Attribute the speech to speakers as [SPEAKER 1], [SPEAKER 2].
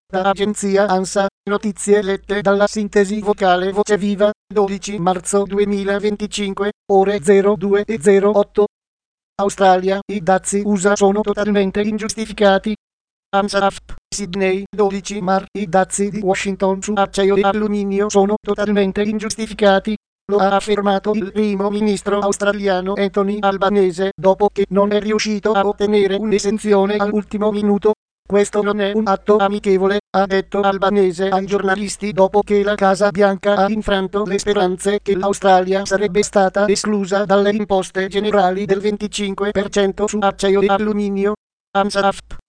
[SPEAKER 1] Da agenzia ANSA, notizie lette dalla sintesi vocale Voce Viva, 12 marzo 2025, ore 02:08. Australia, i dazi USA sono totalmente ingiustificati. ANSAF, Sydney, 12 i dazi di Washington su acciaio e alluminio sono totalmente ingiustificati. Lo ha affermato il primo ministro australiano Anthony Albanese dopo che non è riuscito a ottenere un'esenzione all'ultimo minuto. Questo non è un atto amichevole, ha detto Albanese ai giornalisti dopo che la Casa Bianca ha infranto le speranze che l'Australia sarebbe stata esclusa dalle imposte generali del 25% su acciaio e alluminio. ANSAF